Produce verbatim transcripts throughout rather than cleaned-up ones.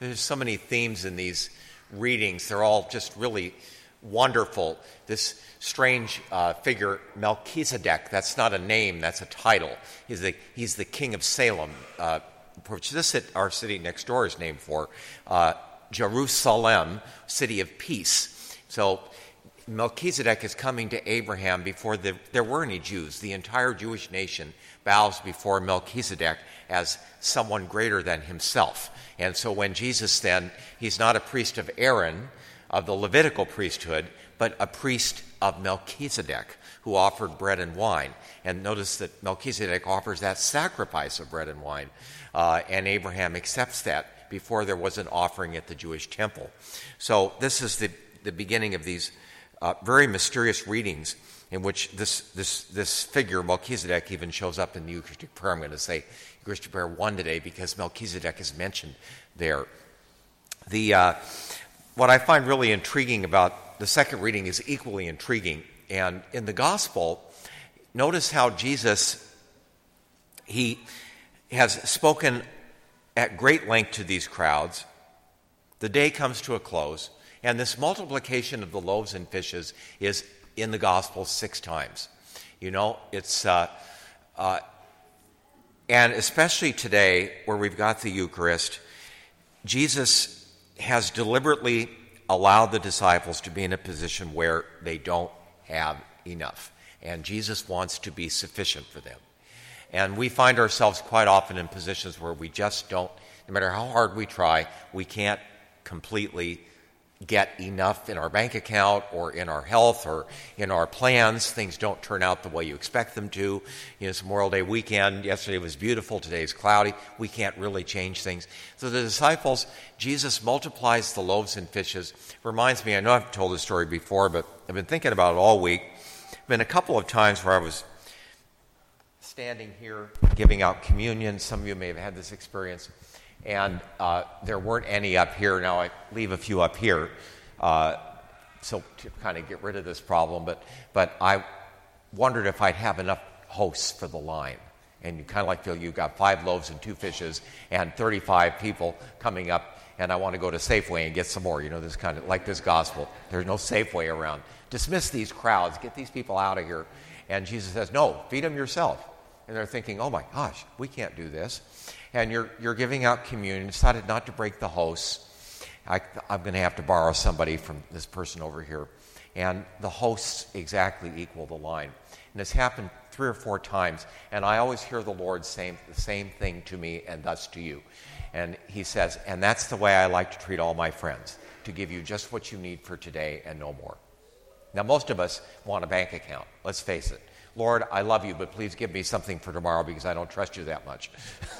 There's so many themes in these readings. They're all just really wonderful. This strange uh, figure, Melchizedek, that's not a name, that's a title. He's the, he's the king of Salem, uh, which this our city next door is named for. Uh, Jerusalem, city of peace. So Melchizedek is coming to Abraham before the, there were any Jews. The entire Jewish nation bows before Melchizedek as someone greater than himself. And so when Jesus then, he's not a priest of Aaron, of the Levitical priesthood, but a priest of Melchizedek, who offered bread and wine. And notice that Melchizedek offers that sacrifice of bread and wine, uh, and Abraham accepts that before there was an offering at the Jewish temple. So this is the, the beginning of these uh, very mysterious readings in which this, this, this figure, Melchizedek, even shows up in the Eucharistic prayer. I'm going to say Eucharistic prayer one today because Melchizedek is mentioned there. The uh, what I find really intriguing about the second reading is equally intriguing. And in the gospel, notice how Jesus, he has spoken at great length to these crowds. The day comes to a close, and this multiplication of the loaves and fishes is in the gospel six times. You know, it's, uh, uh, and especially today where we've got the Eucharist, Jesus has deliberately allowed the disciples to be in a position where they don't have enough. And Jesus wants to be sufficient for them. And we find ourselves quite often in positions where we just don't, no matter how hard we try, we can't completely get enough in our bank account or in our health or in our plans. Things don't turn out the way you expect them to. You know, it's Memorial Day weekend. Yesterday was beautiful. Today's cloudy. We can't really change things. So the disciples, Jesus multiplies the loaves and fishes. Reminds me, I know I've told this story before, but I've been thinking about it all week. There have been a couple of times where I was standing here giving out communion. Some of you may have had this experience. And uh, there weren't any up here. Now I leave a few up here, uh, so to kind of get rid of this problem. But but I wondered if I'd have enough hosts for the line. And you kind of like feel you've got five loaves and two fishes and thirty-five people coming up, and I want to go to Safeway and get some more. You know, this kind of like this gospel. There's no Safeway around. Dismiss these crowds. Get these people out of here. And Jesus says, no, feed them yourself. And they're thinking, oh my gosh, we can't do this. And you're you're giving out communion, decided not to break the hosts. I, I'm going to have to borrow somebody from this person over here. And the hosts exactly equal the line. And it's happened three or four times, and I always hear the Lord saying the same thing to me and thus to you. And he says, and that's the way I like to treat all my friends, to give you just what you need for today and no more. Now, most of us want a bank account, let's face it. Lord, I love you, but please give me something for tomorrow because I don't trust you that much.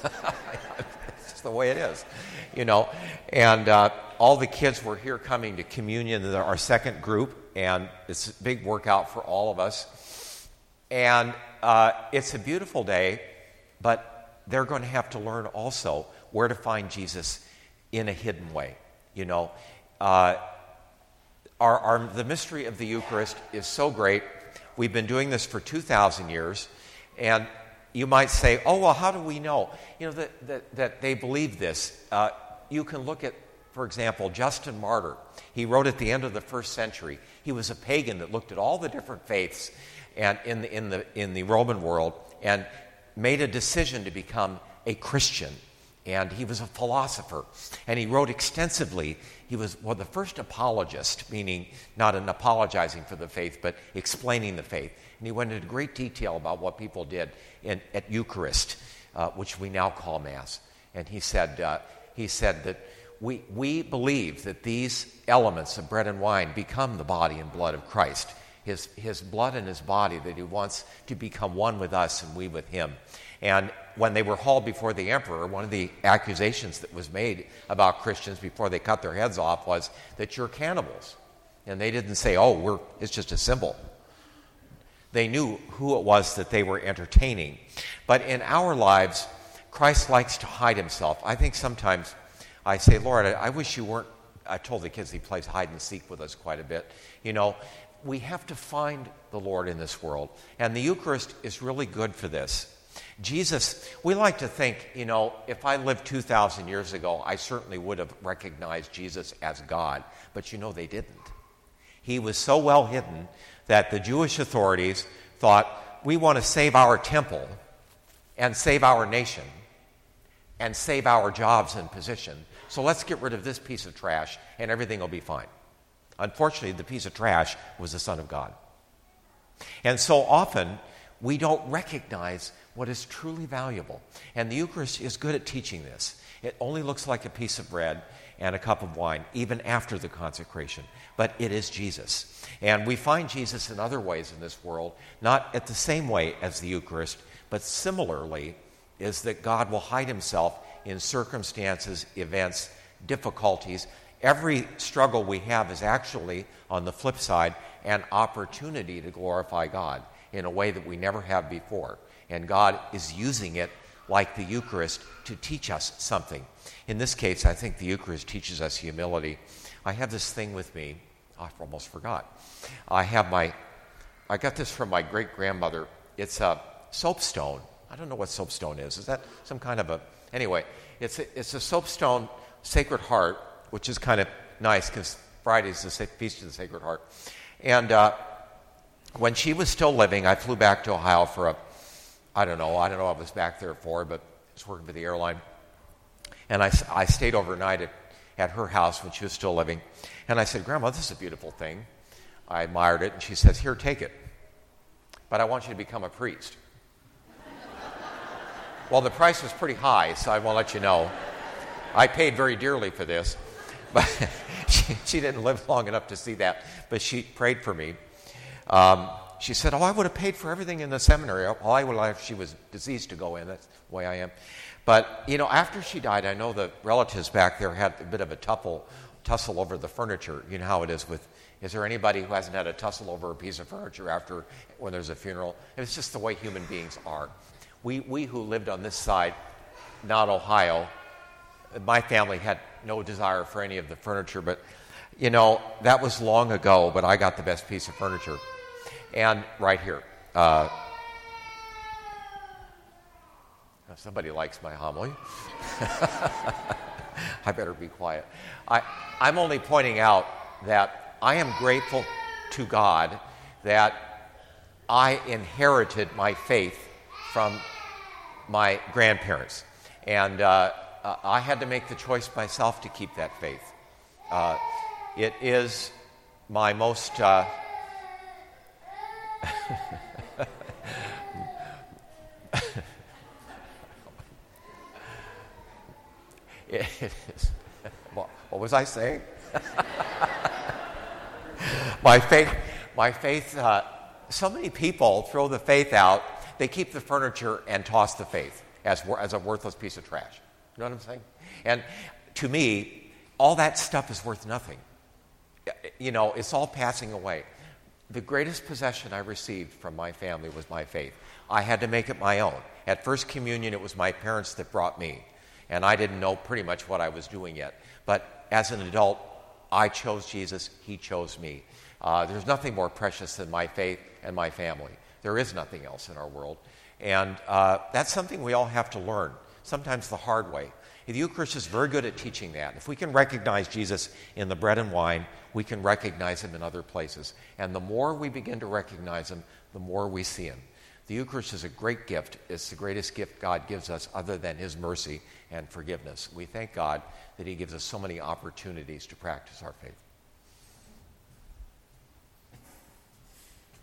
It's just the way it is, you know. And uh, all the kids were here coming to communion, our second group, and it's a big workout for all of us. And uh, it's a beautiful day, but they're going to have to learn also where to find Jesus in a hidden way, you know. Uh, our, our, the mystery of the Eucharist is so great. We've been doing this for two thousand years, and you might say, oh, well, how do we know? You know, that, that, that they believe this. Uh, you can look at, for example, Justin Martyr. He wrote at the end of the first century. He was a pagan that looked at all the different faiths and in the, in the, in the Roman world and made a decision to become a Christian. And he was a philosopher, and he wrote extensively. He was well, the first apologist, meaning not an apologizing for the faith, but explaining the faith. And he went into great detail about what people did in, at Eucharist, uh, which we now call Mass. And he said, uh, he said that we, we believe that these elements of bread and wine become the body and blood of Christ, his, his blood and his body, that he wants to become one with us and we with him. And when they were hauled before the emperor, one of the accusations that was made about Christians before they cut their heads off was that you're cannibals. And they didn't say, oh, we're, it's just a symbol. They knew who it was that they were entertaining. But in our lives, Christ likes to hide himself. I think sometimes I say, Lord, I, I wish you weren't, I told the kids he plays hide and seek with us quite a bit. You know, we have to find the Lord in this world. And the Eucharist is really good for this. Jesus, we like to think, you know, if I lived two thousand years ago, I certainly would have recognized Jesus as God. But you know, they didn't. He was so well hidden that the Jewish authorities thought, we want to save our temple and save our nation and save our jobs and position. So let's get rid of this piece of trash and everything will be fine. Unfortunately, the piece of trash was the Son of God. And so often, we don't recognize what is truly valuable. And the Eucharist is good at teaching this. It only looks like a piece of bread and a cup of wine, even after the consecration. But it is Jesus. And we find Jesus in other ways in this world, not at the same way as the Eucharist, but similarly, is that God will hide himself in circumstances, events, difficulties. Every struggle we have is actually, on the flip side, an opportunity to glorify God in a way that we never have before. And God is using it, like the Eucharist, to teach us something. In this case, I think the Eucharist teaches us humility. I have this thing with me. I almost forgot. I have my, I got this from my great-grandmother. It's a soapstone. I don't know what soapstone is. Is that some kind of a, anyway, it's a, it's a soapstone Sacred Heart, which is kind of nice because Friday's the Feast of the Sacred Heart. And uh, when she was still living, I flew back to Ohio for a, I don't know, I don't know what I was back there for, but I was working for the airline. And I, I stayed overnight at, at her house when she was still living. And I said, Grandma, this is a beautiful thing. I admired it. And she says, here, take it. But I want you to become a priest. Well, the price was pretty high, so I won't let you know. I paid very dearly for this. But she, she didn't live long enough to see that. But she prayed for me. Um, she said, oh, I would have paid for everything in the seminary. All I would have, if she was deceased, to go in. That's the way I am. But, you know, after she died, I know the relatives back there had a bit of a tussle, tussle over the furniture. You know how it is with, is there anybody who hasn't had a tussle over a piece of furniture after, when there's a funeral? It's just the way human beings are. We, we who lived on this side, not Ohio, my family had no desire for any of the furniture, but, you know, that was long ago, but I got the best piece of furniture. And right here. Uh, somebody likes my homily. I better be quiet. I, I'm only pointing out that I am grateful to God that I inherited my faith from my grandparents. And uh, uh, I had to make the choice myself to keep that faith. Uh, it is my most... Uh, it is. What was I saying? my faith, my faith. Uh, so many people throw the faith out. They keep the furniture and toss the faith as as a worthless piece of trash. You know what I'm saying? And to me, all that stuff is worth nothing. You know, it's all passing away. The greatest possession I received from my family was my faith. I had to make it my own. At First Communion, it was my parents that brought me. And I didn't know pretty much what I was doing yet. But as an adult, I chose Jesus. He chose me. Uh, there's nothing more precious than my faith and my family. There is nothing else in our world. And uh, that's something we all have to learn, sometimes the hard way. The Eucharist is very good at teaching that. If we can recognize Jesus in the bread and wine, we can recognize him in other places. And the more we begin to recognize him, the more we see him. The Eucharist is a great gift. It's the greatest gift God gives us other than his mercy and forgiveness. We thank God that he gives us so many opportunities to practice our faith.